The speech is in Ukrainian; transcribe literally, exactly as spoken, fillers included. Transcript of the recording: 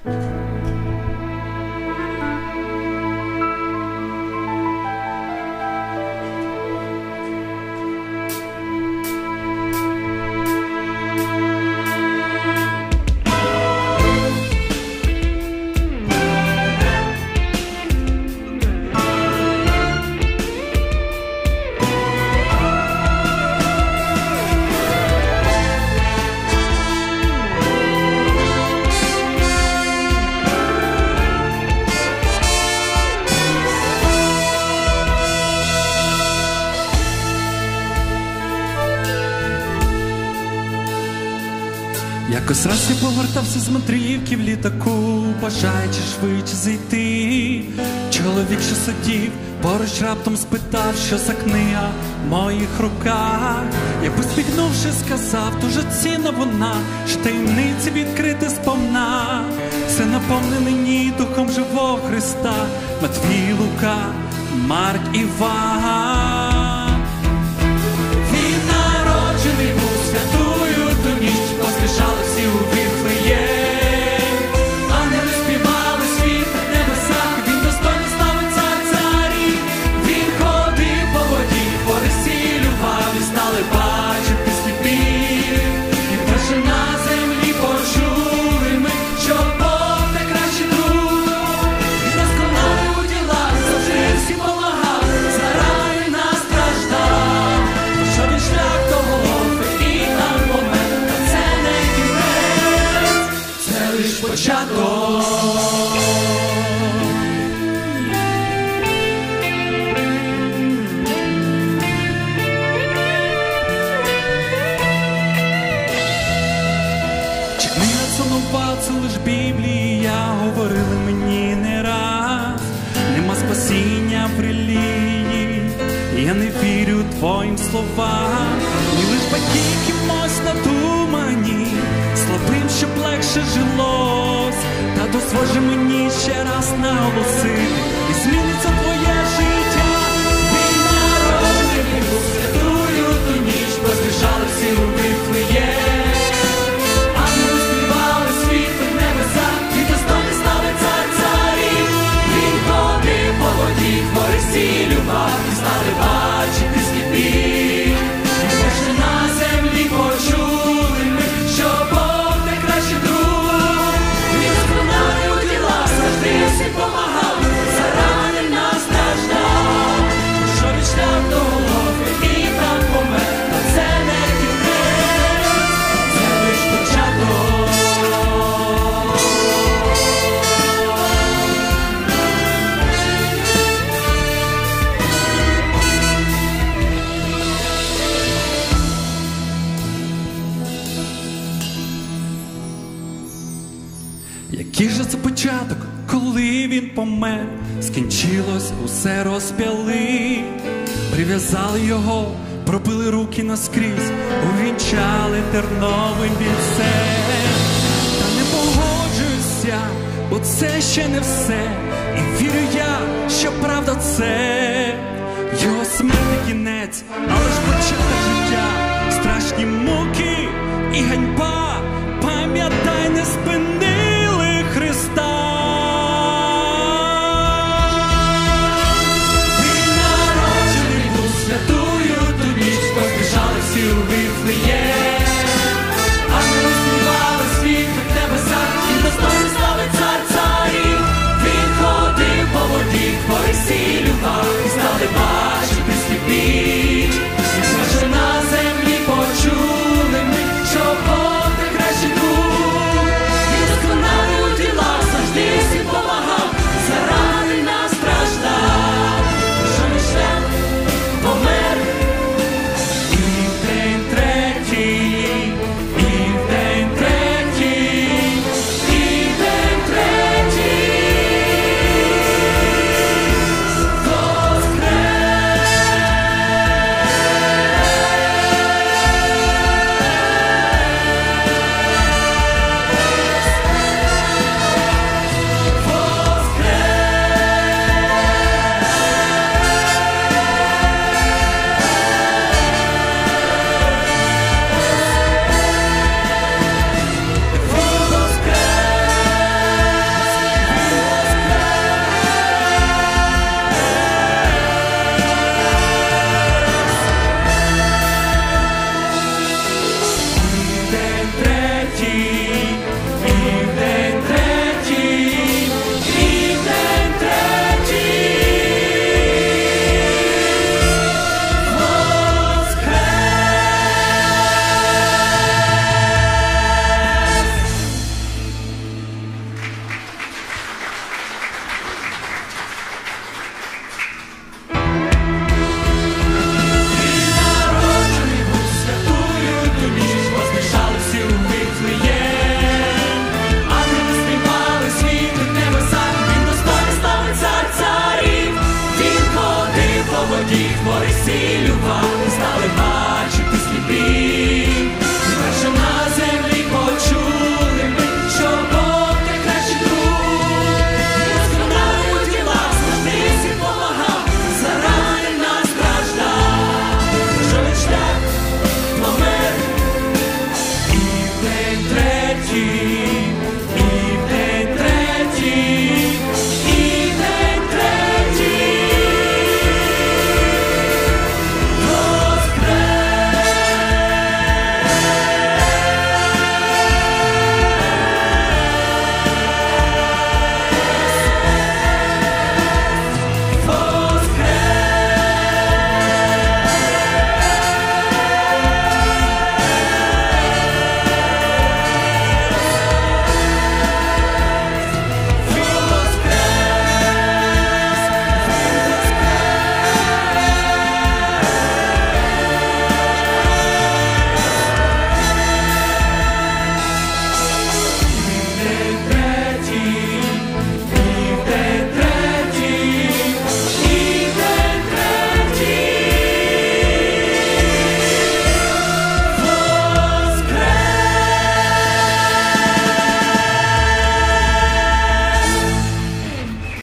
Якось раз я повертався з мандрівки в літаку, бажаючи швидше зайти. Чоловік, що сидів поруч, раптом спитав, що за книга в моїх руках. Я посміхнувши сказав, дуже цінна вона, що таємниці відкрити сповна. Все наповнений духом живого Христа, Матвій, Лука, Марк, Іван. Він народжений був святую ту ніч, поспішали всі у Вифлеєм. Ангели співали світ на небесах, він достойний слави цар царів. Він ходив по воді, гори зцілював, і стали бачити сліпі. І вперше на землі почули ми, що Бог найкращий друг. Він досконалий у ділах, завжди всім помагав, заради нас страждав. Пройшов він шлях до Голгофи і там помер, та це не кінець, це лиш початок. Чи книга це нова, це лиш Біблія, говорили мені не раз. Нема спасіння в релігії, я не вірю твоїм словам. Ні лиш батьки кимось надумані, слабим, щоб легше жилось. Та дозволь же мені ще раз наголосити, і зміниться твоє життя. Він народжений був святую ту ніч, поспішали всі у Вифлеєм. Ангели співали світ в небесах, і достойний слави цар царів. Він ходив по воді, гори зцілював, і стали бачити сліпі. І вперше на землі почули ми, що Бог найкращий друг. Він досконалий у ділах, завжди всім помагав, заради нас страждав. Пройшов він шлях до Голгофи і там помер, та це не кінець, це лиш початок. Який же це початок, коли він помер? Скінчилось, усе розп'яли, прив'язали його, пробили руки наскрізь, увінчали терновим вінцем. Та не погоджуюся, бо це ще не все, і вірю я, що правда це його смертний кінець, але ж початок життя, страшні муки і ганьба, пам'ятай, не спинили Христа. Він народжений був святую ту ніч, поспішали всі у Вифлеєм. Ангели співали світ в небесах, і достойний слави цар царів. Він ходив по воді, гори зцілював, і стали бачити сліпі. І вперше на землі почули ми, що Бог найкращий друг. Він всі люди.